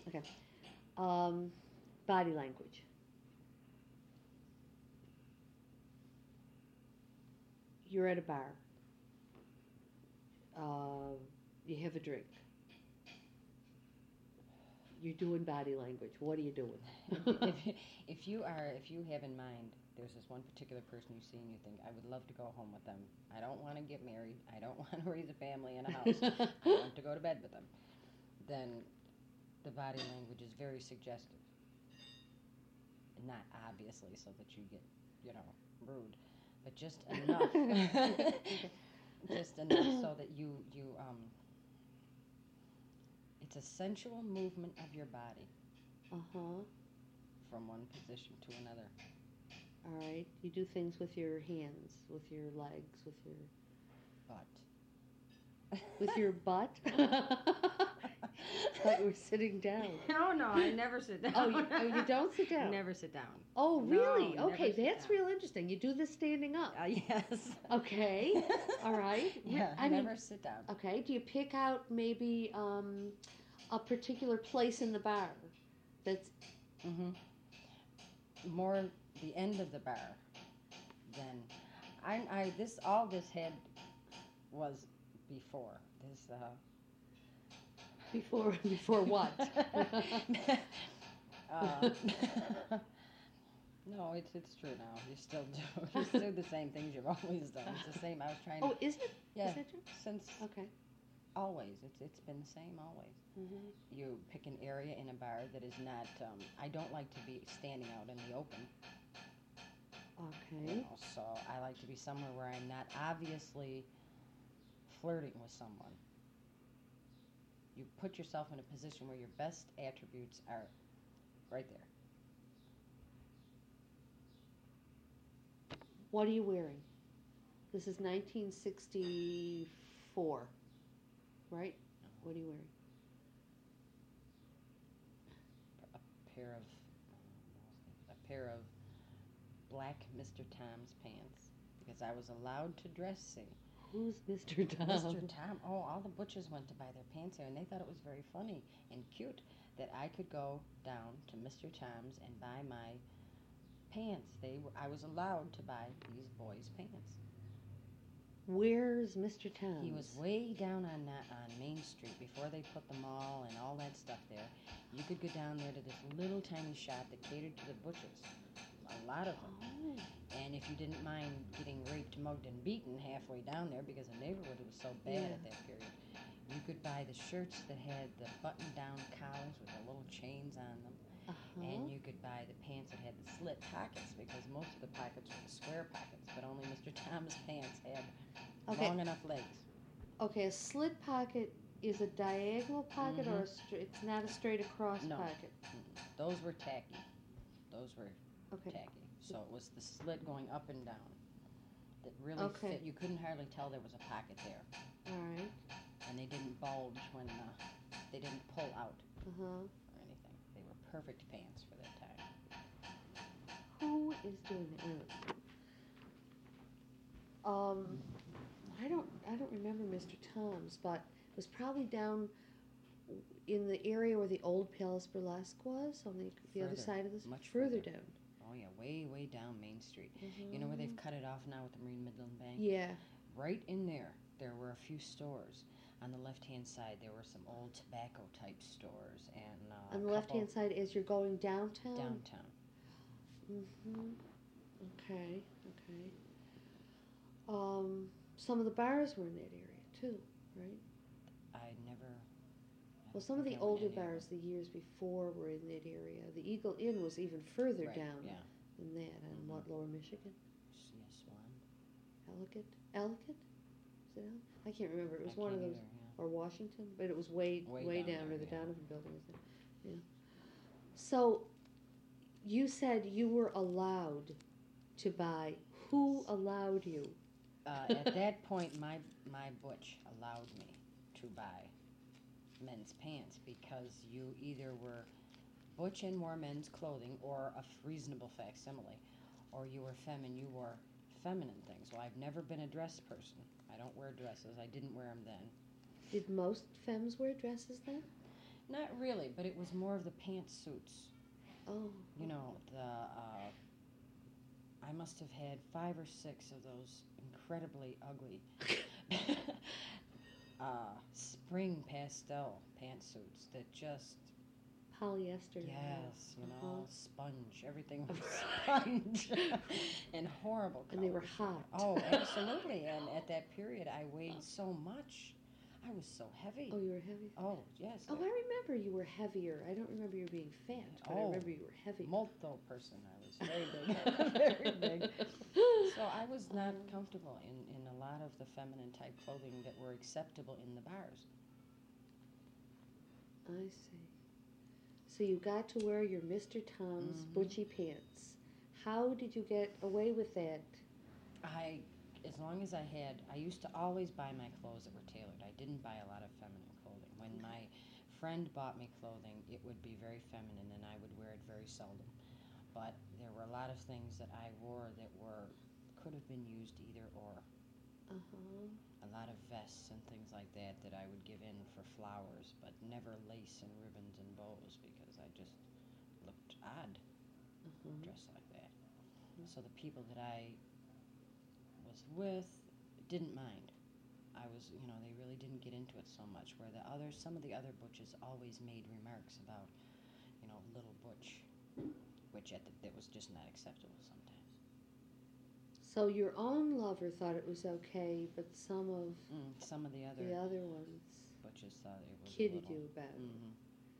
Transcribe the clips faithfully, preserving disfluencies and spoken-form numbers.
Okay. Um, body language. You're at a bar. Uh, you have a drink. You're doing body language. What are you doing? if, if you are, if you have in mind, there's this one particular person you see and you think, I would love to go home with them. I don't want to get married. I don't want to raise a family in a house. I want to go to bed with them. Then the body language is very suggestive. Not obviously so that you get, you know, rude, but just enough. Just enough so that you, you, um, it's a sensual movement of your body. Uh-huh. From one position to another. All right. You do things with your hands, with your legs, with your... butt. With your butt? I thought you were sitting down. No, no, I never sit down. Oh, you, oh, you don't sit down? I never sit down. Oh, really? No, okay, that's down. real interesting. You do this standing up. Uh, yes. Okay. All right. Yeah, I never mean, sit down. Okay. Do you pick out maybe um, a particular place in the bar that's... Mm-hmm. More the end of the bar than... I, I, this, all this had was before. This, uh... Before, before what? uh, no, it's it's true now. You still do. You still do the same things you've always done. It's the same. I was trying. Oh, to, is it? Yeah. Is that true? Since okay. Always, it's it's been the same always. Mm-hmm. You pick an area in a bar that is not. Um, I don't like to be standing out in the open. Okay. You know, so I like to be somewhere where I'm not obviously flirting with someone. You put yourself in a position where your best attributes are right there. What are you wearing? This is nineteen sixty-four, right? What are you wearing? A pair of a pair of black Mister Tom's pants because I was allowed to dress see. Who's Mister Tom? Mister Tom. Oh, all the butchers went to buy their pants here, and they thought it was very funny and cute that I could go down to Mister Tom's and buy my pants. They were, I was allowed to buy these boys' pants. Where's Mister Tom? He was way down on that, on Main Street before they put the mall and all that stuff there. You could go down there to this little tiny shop that catered to the butchers. A lot of them. Oh. And if you didn't mind getting raped, mugged, and beaten halfway down there because the neighborhood was so bad Yeah. at that period, you could buy the shirts that had the button-down collars with the little chains on them. Uh-huh. And you could buy the pants that had the slit pockets because most of the pockets were the square pockets, but only Mister Tom's pants had Okay. long enough legs. Okay, a slit pocket is a diagonal pocket Mhm. or a stra- it's not a straight across No. pocket? Mm-mm. Those were tacky. Those were Okay. tacky. So it was the slit going up and down that really Okay. fit. You couldn't hardly tell there was a pocket there. All right. And they didn't bulge when uh, they didn't pull out Uh-huh. or anything. They were perfect pants for that time. Who is doing that? Um, I don't, I don't remember Mister Tom's, but it was probably down in the area where the old Palace Burlesque was, on the, the other Further, side of this. much further further. down. Oh yeah, way way down Main Street. Mm-hmm. You know where they've cut it off now with the Marine Midland Bank? Yeah. Right in there, there were a few stores. On the left-hand side, there were some old tobacco-type stores and uh, On the a left-hand couple side, as you're going downtown. downtown. Mm-hmm. Okay. Okay. Um, some of the bars were in that area too, right? I never. I Well, don't some of think the I went older any of bars the years before were in that area. The Eagle Inn was even further Right, down yeah. than that, on Mhm. what, Lower Michigan? S- Yeah, Swan. Ellicott? Ellicott? Is it Ellicott? I can't remember. It was I one of can't those, either, yeah. or Washington, but it was way, Way way, down down, there, where the yeah. Donovan building was there. Yeah. So, you said you were allowed to buy. Who allowed you? Uh, at that point, my my butch allowed me to buy men's pants because you either were butch and wore men's clothing or a reasonable facsimile, or you were femme and you wore feminine things. Well, I've never been a dress person. I don't wear dresses. I didn't wear them then. Did most femmes wear dresses then? Not really, but it was more of the pantsuits. Oh. You know, the uh, I must have had five or six of those incredibly ugly uh, spring pastel pantsuits that just Polyester. yes, you Uh-huh. know, sponge. Everything was sponge and horrible. And they were colors. hot. Oh, absolutely. And at that period, I weighed so much. I was so heavy. Oh, you were heavy? Oh, yes. Oh, I remember you were heavier. I don't remember you being fat, but I Oh, remember you were heavy. Molto person. I was very big. Very big. So I was not Uh-huh. comfortable in, in a lot of the feminine type clothing that were acceptable in the bars. I see. So you got to wear your Mister Tom's Mhm. butchy pants. How did you get away with that? I, as long as I had, I used to always buy my clothes that were tailored. I didn't buy a lot of feminine clothing. When my friend bought me clothing, it would be very feminine and I would wear it very seldom. But there were a lot of things that I wore that were, could have been used either or. Uh-huh. A lot of vests and things like that that I would give in for flowers, but never lace and ribbons and bows because I just looked odd Uh-huh. dressed like that. So the people that I was with didn't mind. I was, you know, they really didn't get into it so much. Where the others, some of the other butches always made remarks about, you know, little butch, which at the, that was just not acceptable sometimes. So your own lover thought it was okay, but some of Mm, some of the other the other ones butches thought it was kidded a little, you about it. Mm-hmm.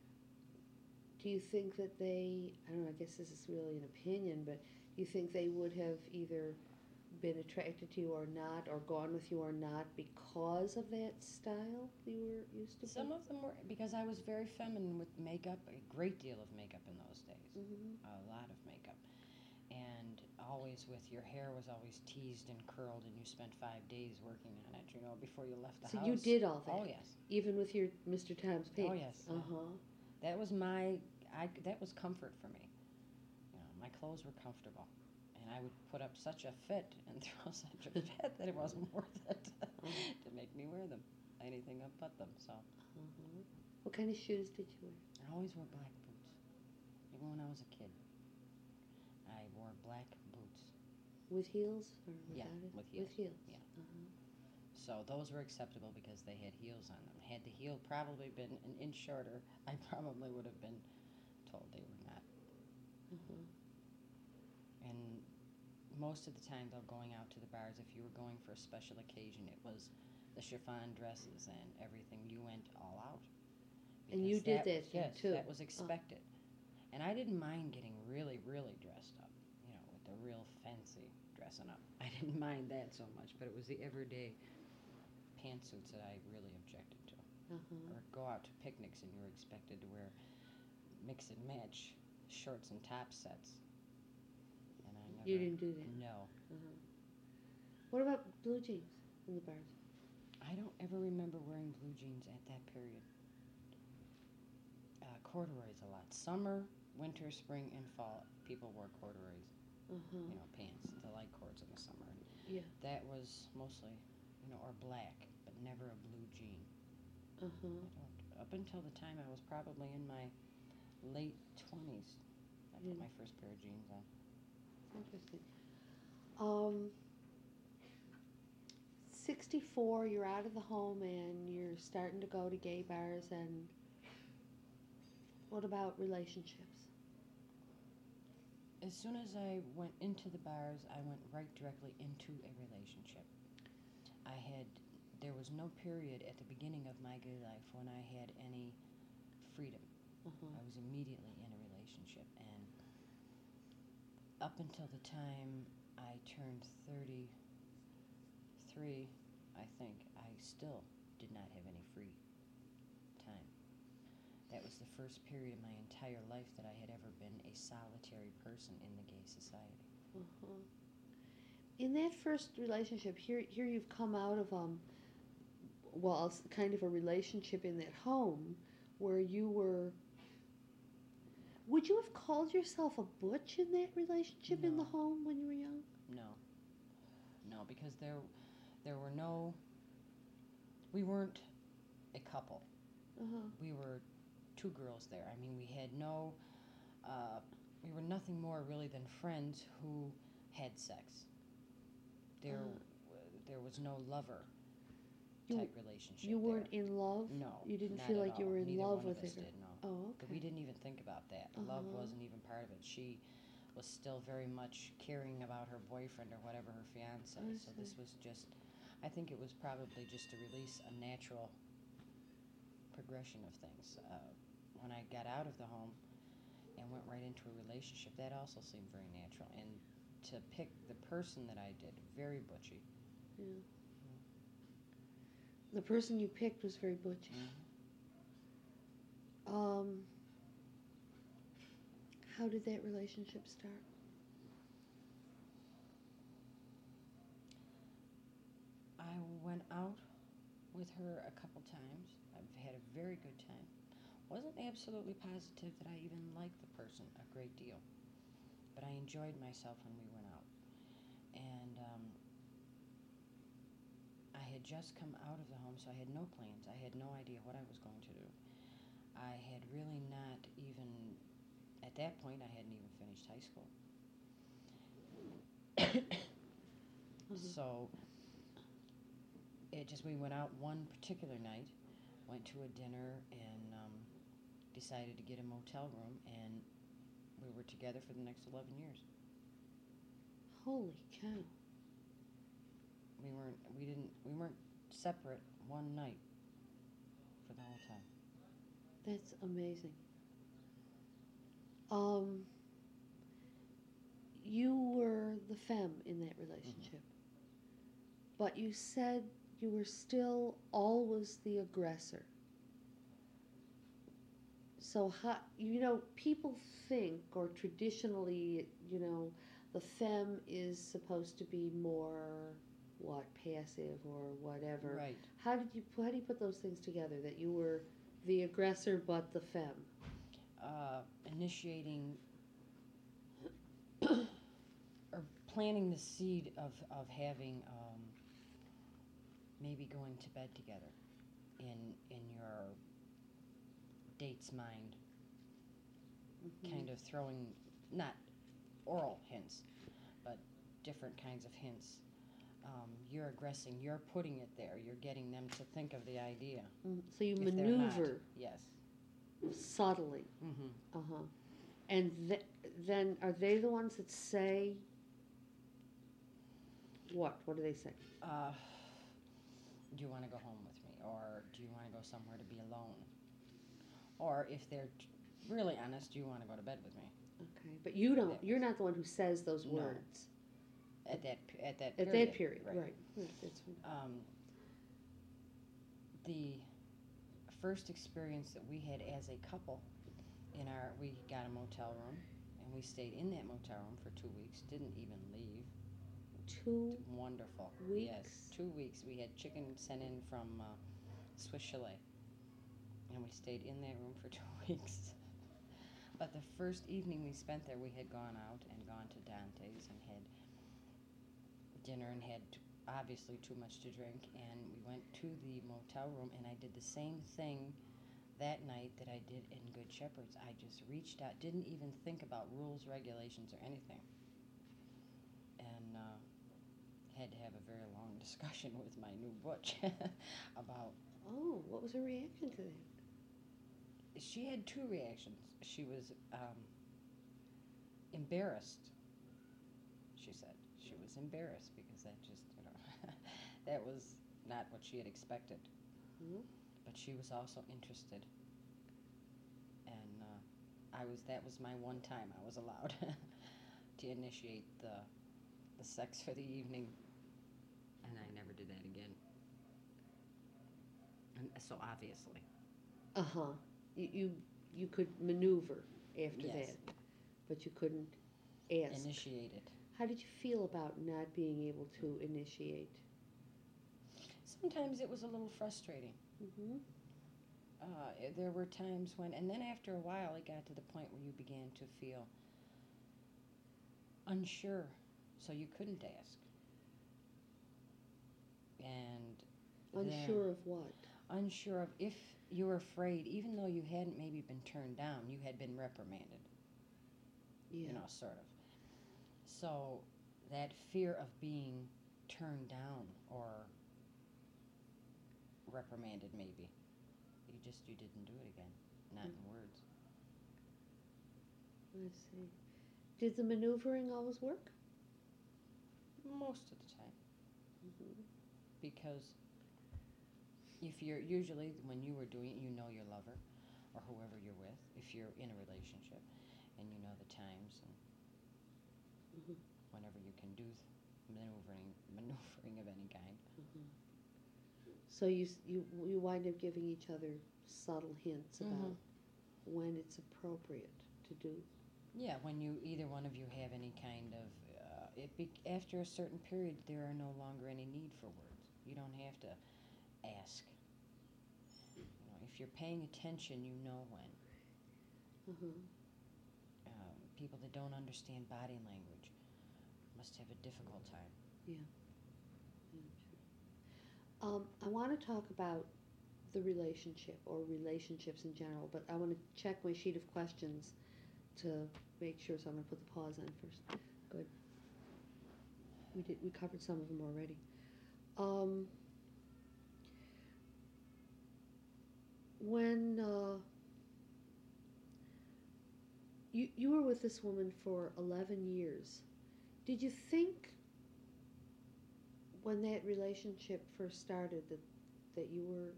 Do you think that they, I don't know, I guess this is really an opinion, but do you think they would have either been attracted to you or not, or gone with you or not because of that style you were used to? Some of them were, because I was very feminine with makeup, a great deal of makeup in those days. Mm-hmm. A lot of makeup. And always with your hair was always teased and curled, and you spent five days working on it, you know, before you left the So house. you did all that? Oh, yes. Even with your Mister Tom's pants? Oh, yes. Uh-huh. That was my, I, that was comfort for me. You know, my clothes were comfortable. And I would put up such a fit and throw such a fit that it wasn't worth it to make me wear them. Anything but them, so. Uh-huh. What kind of shoes did you wear? I always wore black boots, even when I was a kid. I wore black boots. With heels or without Yeah, it? with heels. With heels. Yeah. Uh-huh. So those were acceptable because they had heels on them. Had the heel probably been an inch shorter, I probably would have been told they were not. Uh-huh. And most of the time, though, going out to the bars, if you were going for a special occasion, it was the chiffon dresses and everything. You went all out. And you Because did that was- then, yes, too. that was expected. And I didn't mind getting really, really dressed up, you know, with the real fancy dressing up. I didn't mind that so much, but it was the everyday pantsuits that I really objected to. Uh-huh. Or go out to picnics and you were expected to wear mix and match shorts and top sets. And I never. You didn't do that? No. Uh-huh. What about blue jeans in the bars? I don't ever remember wearing blue jeans at that period. Uh, corduroys a lot. Summer, winter, spring, and fall, people wore corduroys. Uh-huh. You know, pants, the light cords in the summer. Yeah. That was mostly, you know, or black, but never a blue jean. Uh-huh. I don't, up until the time I was probably in my late twenties, I put Yeah. my first pair of jeans on. Interesting. Um, sixty-four, you're out of the home and you're starting to go to gay bars, and what about relationships? As soon as I went into the bars, I went right directly into a relationship. I had, there was no period at the beginning of my gay life when I had any freedom. Uh-huh. I was immediately in a relationship, and up until the time I turned thirty-three, I think, I still did not have any free time. That was the first period of my entire life that I had ever been a solitary person in the gay society. Uh-huh. In that first relationship, here here you've come out of um, well, it's kind of a relationship in that home where you were. Would you have called yourself a butch in that relationship in the No. home when you were young? No. No, because there there were no, we weren't a couple. Uh-huh. We were two girls there. I mean, we had no, uh, we were nothing more really than friends who had sex. There, Uh, w- there was no lover You- type relationship. You there. weren't in love? No, You didn't not feel at like you all. were in Neither love one with of us her? did, no. Oh, But okay. we didn't even think about that. Love Uh-huh. wasn't even part of it. She was still very much caring about her boyfriend or whatever, her fiance. I So this see. was just, I think it was probably just to release a natural progression of things. Uh, when I got out of the home and went right into a relationship, that also seemed very natural. And to pick the person that I did, very butchy. Yeah. The person you picked was very butchy. Mhm. Um, how did that relationship start? I went out with her a couple times. I've had a very good time. Wasn't absolutely positive that I even liked the person a great deal, but I enjoyed myself when we went out. And um, I had just come out of the home, so I had no plans. I had no idea what I was going to do. I had really not even, at that point, I hadn't even finished high school. Mhm. So it just, we went out one particular night, went to a dinner, and um, decided to get a motel room, and we were together for the next eleven years. Holy cow. We weren't, we didn't, we weren't separate one night for the whole time. That's amazing. Um, you were the femme in that relationship, but you said you were still always the aggressor. So, how, you know, people think, or traditionally, you know, the femme is supposed to be more, what, passive or whatever. Right. How did you, how do you put those things together, that you were the aggressor but the femme? Uh, initiating or planting the seed of, of having um, maybe going to bed together in in your date's mind, Mhm. kind of throwing not oral hints, but different kinds of hints. Um, you're aggressing. You're putting it there. You're getting them to think of the idea. Mm, So you If they're not, maneuver yes. subtly. Mm-hmm. Uh huh. And th- then are they the ones that say what? What do they say? Uh, do you want to go home with me, or do you want to go somewhere to be alone? Or if they're t- really honest, do you want to go to bed with me? Okay, but you don't. That You're was- not the one who says those No. words At that p- at that at period. that period, right? Right. Right, that's Um, the first experience that we had as a couple, in our we got a motel room, and we stayed in that motel room for two weeks. Didn't even leave. two Wonderful. weeks. Yes, two weeks. We had chicken sent in from uh, Swiss Chalet, and we stayed in that room for two weeks. But the first evening we spent there, we had gone out and gone to Dante's and had dinner and had t- obviously too much to drink, and we went to the motel room, and I did the same thing that night that I did in Good Shepherds. I just reached out, didn't even think about rules, regulations, or anything, and uh, had to have a very long discussion with my new butch about. Oh, what was her reaction to that? She had two reactions. She was um, embarrassed. She said she was embarrassed because that just, you know, that was not what she had expected. Hmm? But she was also interested, and uh, I was. That was my one time I was allowed to initiate the the sex for the evening, and I never did that again. And so obviously, Uh huh. You, you you could maneuver after yes, that, but you couldn't ask. initiate it. How did you feel about not being able to initiate? Sometimes it was a little frustrating. Mm-hmm. Uh, eh, there were times when, and then after a while, it got to the point where you began to feel unsure, so you couldn't ask. And then- Unsure of what? unsure of if you were afraid, even though you hadn't maybe been turned down, you had been reprimanded, Yeah. you know, sort of. So that fear of being turned down or reprimanded, maybe, you just, you didn't do it again, not in words. I see. Did the maneuvering always work? Most of the time. Mm-hmm. Because if you're, usually when you were doing it, you know your lover or whoever you're with, if you're in a relationship, and you know the times and Mm-hmm. whenever you can do maneuvering, maneuvering of any kind. Mm-hmm. So you s- you you wind up giving each other subtle hints about Mhm. when it's appropriate to do. Yeah, when you, either one of you have any kind of, uh, it be, after a certain period, there are no longer any need for words. You don't have to ask. You know, if you're paying attention, you know when. Uh-huh. Um, people that don't understand body language must have a difficult time. Yeah, true. Um, I want to talk about the relationship or relationships in general, but I want to check my sheet of questions to make sure. So I'm going to put the pause on first. Good. We did. We covered some of them already. Um, when uh, you you were with this woman for eleven years, did you think when that relationship first started that that you were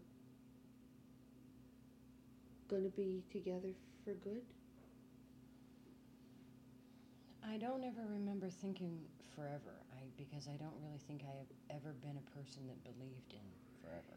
going to be together for good? I don't ever remember thinking forever, I because I don't really think I have ever been a person that believed in forever.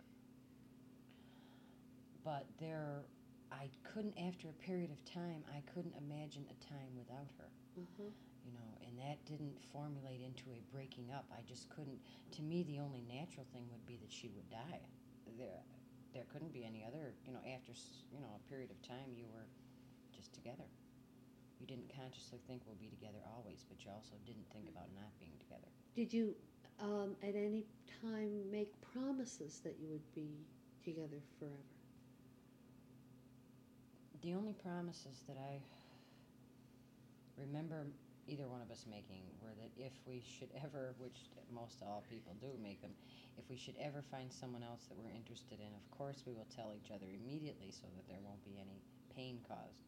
But there, I couldn't, after a period of time, I couldn't imagine a time without her. Uh-huh. You know, and that didn't formulate into a breaking up. I just couldn't. To me, the only natural thing would be that she would die. There, there couldn't be any other. You know, after s- you know a period of time, you were just together. You didn't consciously think we'll be together always, but you also didn't think about not being together. Did you um, at any time make promises that you would be together forever? The only promises that I remember either one of us making were that if we should ever, which most all people do make them, if we should ever find someone else that we're interested in, of course we will tell each other immediately so that there won't be any pain caused.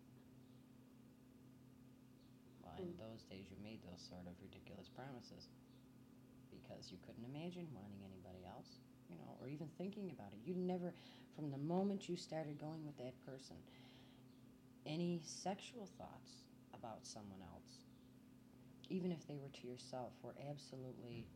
Well, in Mm. those days you made those sort of ridiculous promises because you couldn't imagine wanting anybody else, you know, or even thinking about it. You never, from the moment you started going with that person, any sexual thoughts about someone else, even if they were to yourself, were absolutely.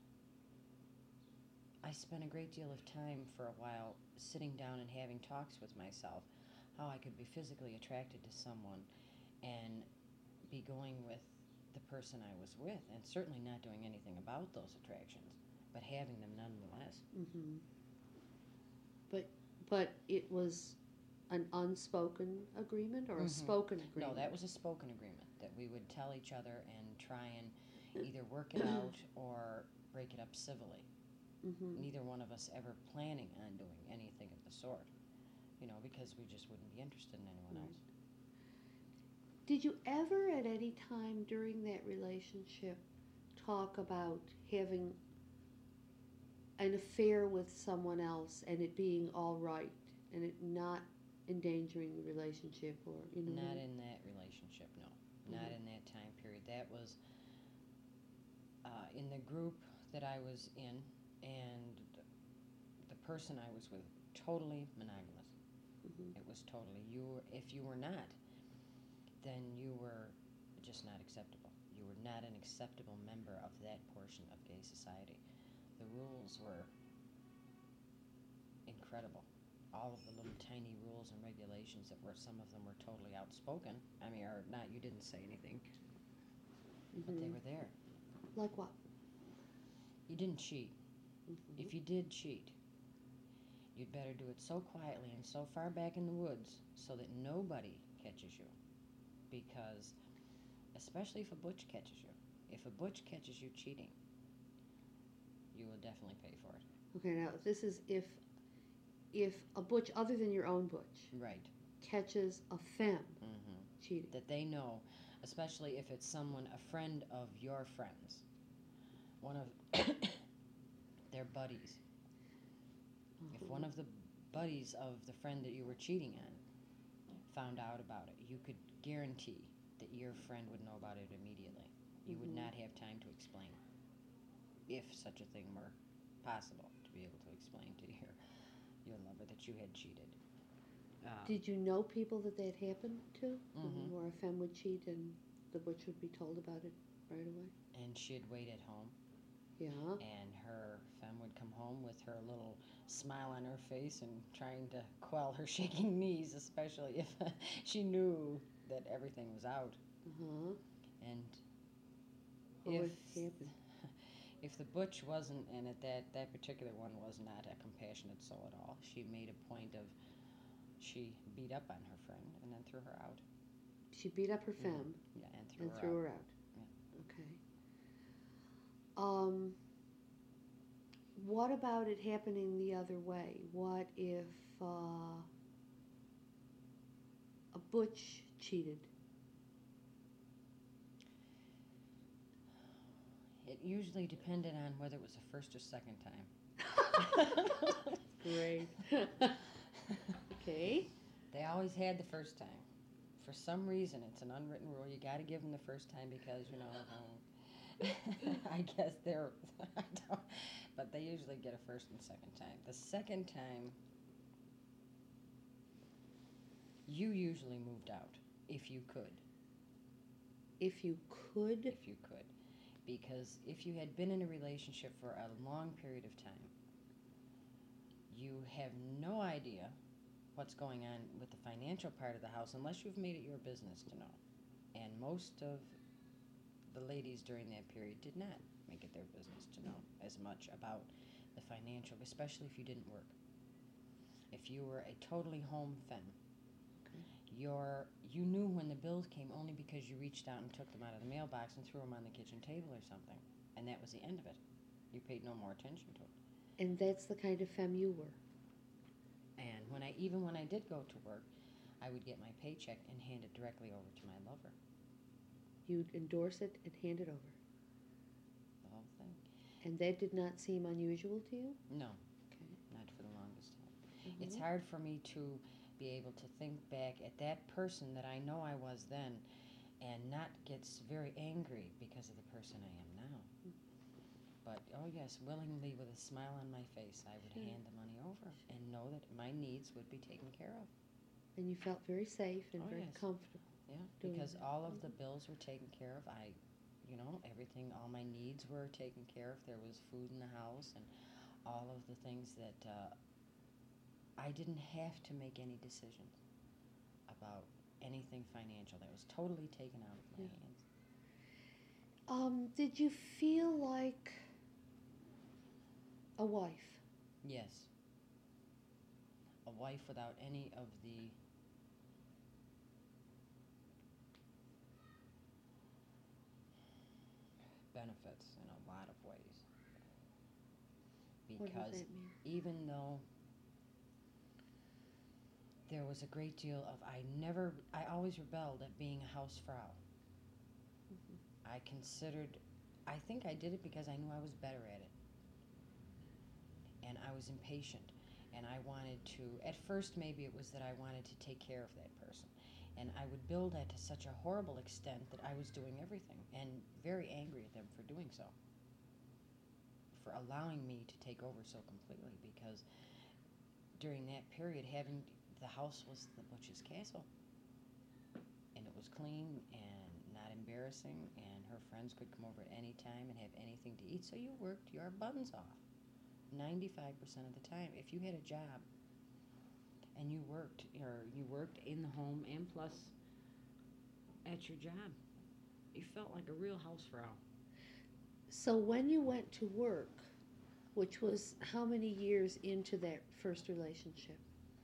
I spent a great deal of time for a while sitting down and having talks with myself how I could be physically attracted to someone and be going with the person I was with, and certainly not doing anything about those attractions, but having them nonetheless. Mm-hmm. But but it was an unspoken agreement or a Mhm. spoken No, agreement? that was a spoken agreement that we would tell each other and try and either work it out or break it up civilly. Mm-hmm. Neither one of us ever planning on doing anything of the sort, you know, because we just wouldn't be interested in anyone Right. else. Did you ever at any time during that relationship talk about having an affair with someone else and it being all right and it not endangering the relationship, or you know? Not in that relationship, no. Not Mhm. in that time period. That was uh, in the group that I was in, and the person I was with, totally monogamous. Mhm. It was totally, you were, if you were not, then you were just not acceptable. You were not an acceptable member of that portion of gay society. The rules were incredible. All of the little tiny rules and regulations that were, some of them were totally outspoken. I mean, or not, you didn't say anything, but they Mhm. were there. Like what? You didn't cheat. Mhm. If you did cheat, you'd better do it so quietly and so far back in the woods so that nobody catches you. Because, especially if a butch catches you, if a butch catches you cheating, you will definitely pay for it. Okay, now this is if if a butch other than your own butch Right. catches a femme Mm-hmm. cheating. That they know, especially if it's someone, a friend of your friends, one of their buddies. If Uh-huh. one of the buddies of the friend that you were cheating on found out about it, you could guarantee that your friend would know about it immediately. You would Mhm. not have time to explain, if such a thing were possible, to be able to explain to your your lover that you had cheated. Um, Did you know people that that happened to? Mhm. Where a femme would cheat and the butch would be told about it right away? and she'd wait at home, Yeah. and her femme would come home with her little smile on her face and trying to quell her shaking knees, especially if she knew that everything was out. Uh-huh. And What if would happen? if the butch wasn't, and at that that particular one was not a compassionate soul at all, she made a point of she beat up on her friend and then threw her out. She beat up her femme Yeah, and threw and her threw out. her out. Okay. Um, what about it happening the other way? What if uh, a butch cheated? It usually depended on whether it was the first or second time. Great. Okay. They always had the first time. For some reason, it's an unwritten rule. You got to give them the first time because you know. Um, I guess they're. I don't, but they usually get a first and second time. The second time, you usually moved out if you could. If you could. If you could, because if you had been in a relationship for a long period of time, you have no idea what's going on with the financial part of the house unless you've made it your business to know. And most of the ladies during that period did not make it their business to know as much about the financial, especially if you didn't work. If you were a totally home femme, Okay. your you knew when the bills came only because you reached out and took them out of the mailbox and threw them on the kitchen table or something, and that was the end of it. You paid no more attention to it. And that's the kind of femme you were. And when I even when I did go to work, I would get my paycheck and hand it directly over to my lover. You'd endorse it and hand it over. The whole thing. And that did not seem unusual to you? No, Okay. not for the longest time. Mhm. It's hard for me to be able to think back at that person that I know I was then and not get s- very angry because of the person I am now. But, oh yes, willingly with a smile on my face, I would Sure. hand the money over and know that my needs would be taken care of. And you felt very safe and Oh, very yes. comfortable. Yeah, Doing because that. all of the bills were taken care of. I, you know, everything, all my needs were taken care of. There was food in the house and all of the things that uh, I didn't have to make any decisions about anything financial. That was totally taken out of my Yeah. hands. Um, did you feel like a wife? Yes. A wife without any of the benefits in a lot of ways. What does Because that mean? even though there was a great deal of, I never, I always rebelled at being a hausfrau. Mhm. I considered, I think I did it because I knew I was better at it. And I was impatient. And I wanted to, at first maybe it was that I wanted to take care of that person. And I would build that to such a horrible extent that I was doing everything and very angry at them for doing so. For allowing me to take over so completely because during that period having, the house was the butch's castle. And it was clean and not embarrassing and her friends could come over at any time and have anything to eat. So you worked your buns off ninety-five percent of the time. If you had a job and you worked, or you worked in the home and plus at your job, you felt like a real hausfrau. So when you went to work, which was how many years into that first relationship?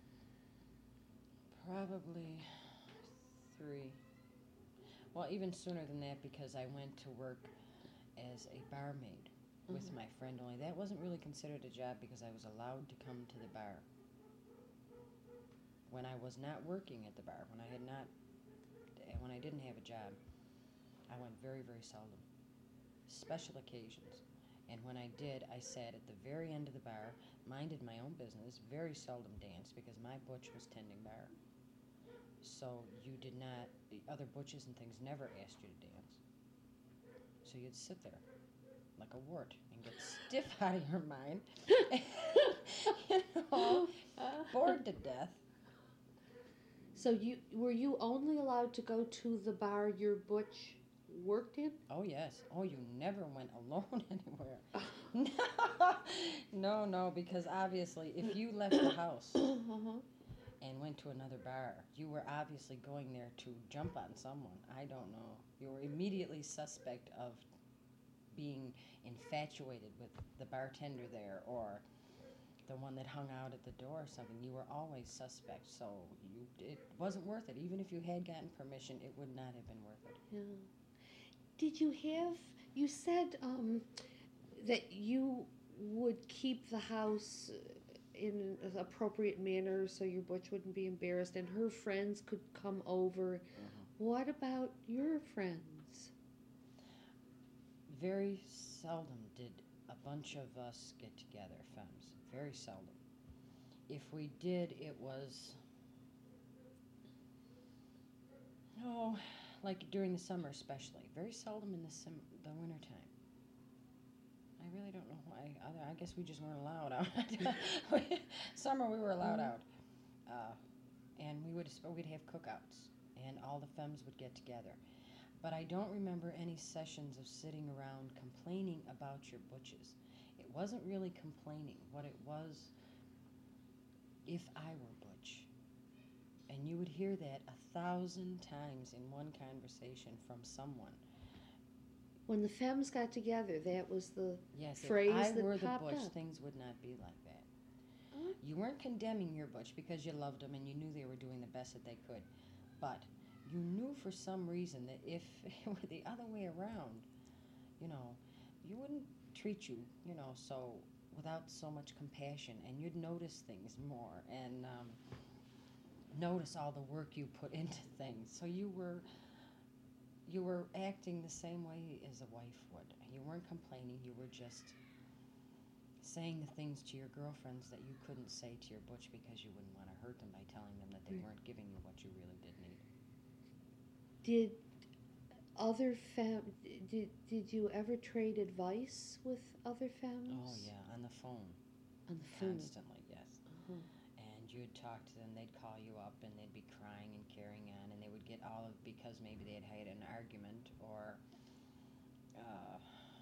Probably three. Well, even sooner than that because I went to work as a barmaid with Mhm. my friend only. That wasn't really considered a job because I was allowed to come to the bar. when I was not working at the bar, when I had not, when I didn't have a job, I went very, very seldom. Special occasions. And when I did, I sat at the very end of the bar, minded my own business, very seldom danced because my butch was tending bar. So you did not, the other butches and things never asked you to dance. So you'd sit there like a wart and get stiff out of your mind, you know, bored to death. So you were you only allowed to go to the bar your butch worked in? Oh yes. Oh, you never went alone anywhere. No, no, because obviously, if you left the house Uh-huh. and went to another bar, you were obviously going there to jump on someone. I don't know. You were immediately suspect of being infatuated with the bartender there or the one that hung out at the door or something. You were always suspect, so you it wasn't worth it. Even if you had gotten permission, it would not have been worth it. Yeah. Did you have? You said um, that you would keep the house in an appropriate manner so your butch wouldn't be embarrassed, and her friends could come over. Mm-hmm. What about your friends? Very seldom did a bunch of us get together, femmes. Very seldom. If we did, it was, oh, like during the summer especially. Very seldom in the sim- the winter time. I really don't know why. Other, I guess we just weren't allowed out. Summer we were allowed out, uh, and we would we'd have cookouts, and all the femmes would get together. But I don't remember any sessions of sitting around complaining about your butches. It wasn't really complaining. What it was, if I were butch, and you would hear that a thousand times in one conversation from someone. When the femmes got together, that was the Yes, phrase if I that were the popped butch, up. things would not be like that. Oh. You weren't condemning your butch because you loved them and you knew they were doing the best that they could. But you knew for some reason that if it were the other way around, you know, you wouldn't treat you, you know, so without so much compassion, and you'd notice things more and um, notice all the work you put into things. So you were you were acting the same way as a wife would. You weren't complaining. You were just saying the things to your girlfriends that you couldn't say to your butch because you wouldn't want to hurt them by telling them that they Right. weren't giving you what you really did need. Did other fem did did you ever trade advice with other femmes? Oh yeah, on the phone. On the phone. Constantly, yes. Uh-huh. And you'd talk to them, they'd call you up and they'd be crying and carrying on, and they would get all of, because maybe they had had an argument or uh,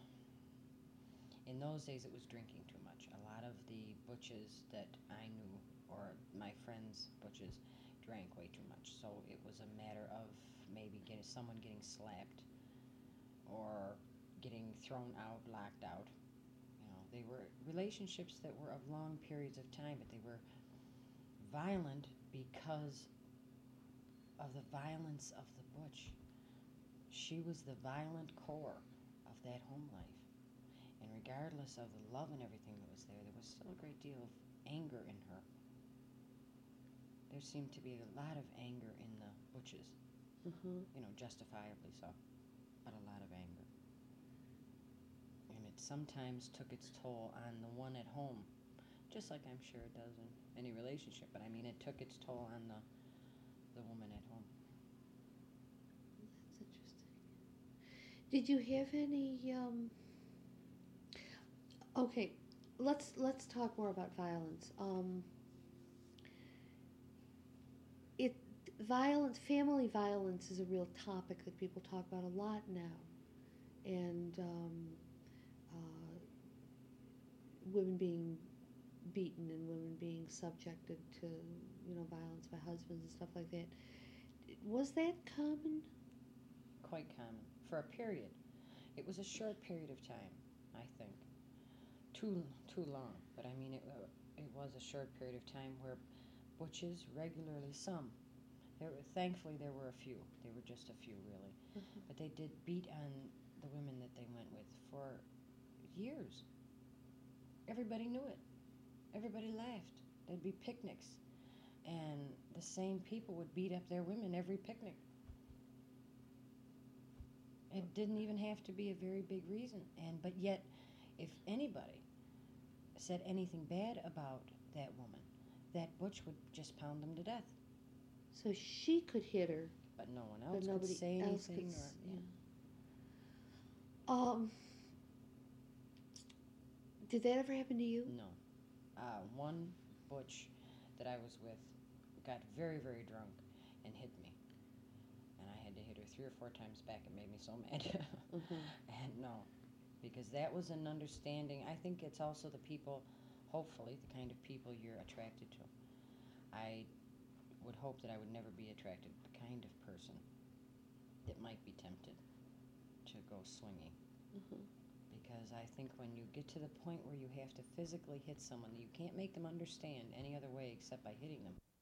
in those days it was drinking too much. A lot of the butches that I knew, or my friends' butches, drank way too much. So it was a matter of maybe getting someone getting slapped or getting thrown out, locked out. You know, they were relationships that were of long periods of time, but they were violent because of the violence of the butch. She was the violent core of that home life. And regardless of the love and everything that was there, there was still a great deal of anger in her. There seemed to be a lot of anger in the butches. Uh-huh. You know, justifiably so, but a lot of anger. And it sometimes took its toll on the one at home, just like I'm sure it does in any relationship, but I mean it took its toll on the the woman at home. That's interesting. Did you have any um okay, let's let's talk more about violence. Um it violence family violence is a real topic that people talk about a lot now. And um uh, women being beaten and women being subjected to, you know, violence by husbands and stuff like that. Was that common? Quite common. For a period. It was a short period of time, I think. Too too long, but I mean it uh, it was a short period of time where butches regularly, some, there were, thankfully there were a few, there were just a few really, Mhm. but they did beat on the women that they went with for years. Everybody knew it. Everybody laughed. There'd be picnics And the same people would beat up their women every picnic. It didn't even have to be a very big reason. And but yet, if anybody said anything bad about that woman, that Butch would just pound them to death. So she could hit her, But no one but else could nobody say else anything. could. Or, s- yeah. yeah. Um. Did that ever happen to you? No. Uh, one Butch that I was with got very, very drunk and hit me. And I had to hit her three or four times back. It made me so mad. Mhm. And no, because that was an understanding. I think it's also the people, hopefully, the kind of people you're attracted to. I would hope that I would never be attracted to the kind of person that might be tempted to go swinging. Mhm. Because I think when you get to the point where you have to physically hit someone, you can't make them understand any other way except by hitting them.